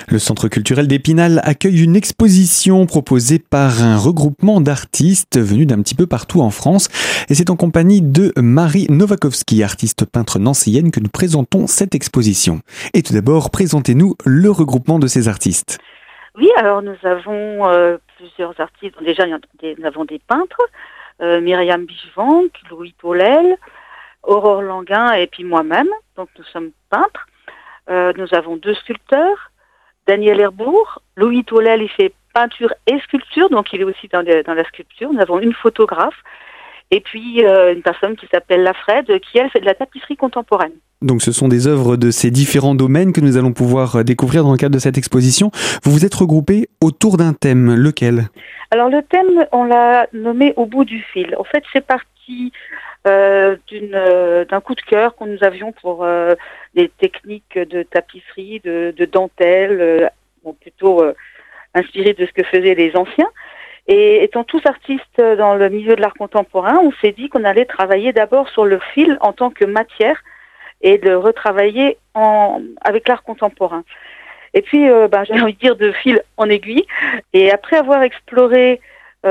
Le Centre culturel d'Épinal accueille une exposition proposée par un regroupement d'artistes venus d'un petit peu partout en France. Et c'est en compagnie de Marie Novakovsky, artiste peintre nancéienne, que nous présentons cette exposition. Et tout d'abord, présentez-nous le regroupement de ces artistes. Oui, alors nous avons plusieurs artistes. Déjà, nous avons des peintres, Myriam Bichvank, Louis Tolel, Aurore Languin et puis moi-même. Donc nous sommes peintres. Nous avons 2 sculpteurs, Daniel Herbourg. Louis Tolel, il fait peinture et sculpture, donc il est aussi dans la sculpture. Nous avons une photographe et puis une personne qui s'appelle Lafred, qui elle fait de la tapisserie contemporaine. Donc ce sont des œuvres de ces différents domaines que nous allons pouvoir découvrir dans le cadre de cette exposition. Vous vous êtes regroupés autour d'un thème, lequel ? Alors le thème, on l'a nommé Au bout du fil. En fait, c'est parti d'un coup de cœur que nous avions pour des techniques de tapisserie, de dentelle, plutôt inspirées de ce que faisaient les anciens. Et étant tous artistes dans le milieu de l'art contemporain, on s'est dit qu'on allait travailler d'abord sur le fil en tant que matière et de retravailler avec l'art contemporain. Et puis, j'ai envie de dire de fil en aiguille. Et après avoir exploré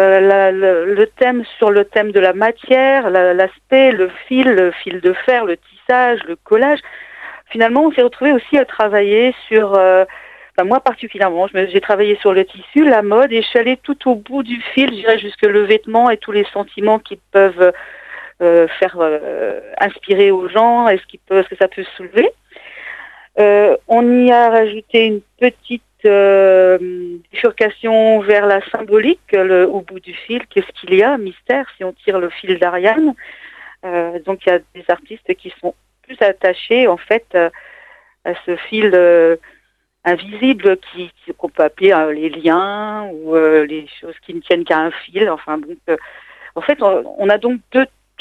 le thème sur le thème de la matière, l'aspect, le fil de fer, le tissage, le collage, finalement, on s'est retrouvé aussi à travailler sur... moi particulièrement, j'ai travaillé sur le tissu, la mode, et je suis allée tout au bout du fil, je dirais jusque le vêtement et tous les sentiments qui peuvent faire inspirer aux gens et ce que ça peut soulever. On y a rajouté une petite bifurcation vers la symbolique, au bout du fil. Qu'est-ce qu'il y a, mystère, si on tire le fil d'Ariane. Donc il y a des artistes qui sont plus attachés en fait à ce fil invisible qu'on peut appeler les liens ou les choses qui ne tiennent qu'à un fil. Enfin bon, en fait on a donc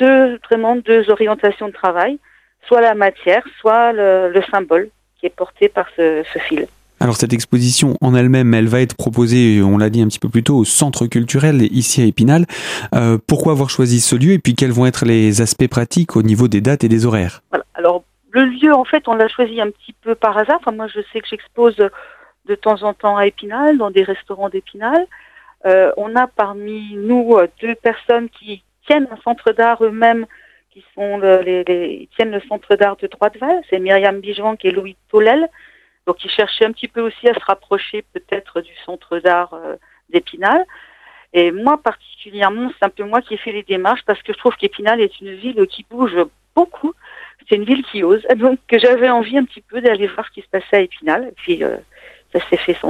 deux orientations de travail, soit la matière, soit le symbole qui est porté par ce fil. Alors cette exposition en elle-même, elle va être proposée, on l'a dit un petit peu plus tôt, au Centre culturel ici à Épinal. Pourquoi avoir choisi ce lieu et puis quels vont être les aspects pratiques au niveau des dates et des horaires ? Voilà. Alors le lieu, en fait, on l'a choisi un petit peu par hasard. Enfin, moi, je sais que j'expose de temps en temps à Épinal, dans des restaurants d'Épinal. On a parmi nous 2 personnes qui tiennent un centre d'art eux-mêmes, qui sont tiennent le centre d'art de Droiteval. C'est Myriam Bichvank et Louis Tolel. Donc, ils cherchaient un petit peu aussi à se rapprocher peut-être du centre d'art d'Épinal. Et moi, particulièrement, c'est un peu moi qui ai fait les démarches parce que je trouve qu'Épinal est une ville qui bouge beaucoup. C'est une ville qui ose. Donc, j'avais envie un petit peu d'aller voir ce qui se passait à Épinal. Et puis, ça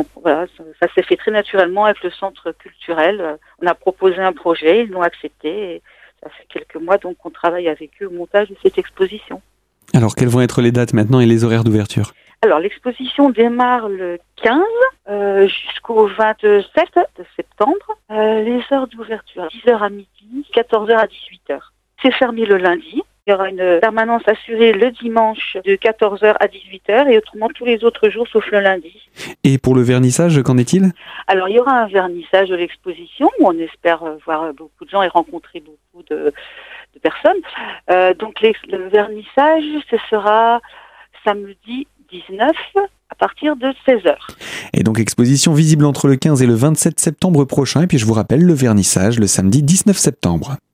s'est fait très naturellement avec le centre culturel. On a proposé un projet, ils l'ont accepté. Et ça fait quelques mois donc qu'on travaille avec eux au montage de cette exposition. Alors, quelles vont être les dates maintenant et les horaires d'ouverture ? Alors, l'exposition démarre le 15 jusqu'au 27 de septembre. Les heures d'ouverture, 10h à midi, 14h à 18h. C'est fermé le lundi. Il y aura une permanence assurée le dimanche de 14h à 18h et autrement tous les autres jours sauf le lundi. Et pour le vernissage, qu'en est-il ? Alors, il y aura un vernissage de l'exposition où on espère voir beaucoup de gens et rencontrer beaucoup de personnes. Donc, le vernissage, ce sera samedi 19 à partir de 16h. Et donc exposition visible entre le 15 et le 27 septembre prochain. Et puis je vous rappelle le vernissage le samedi 19 septembre.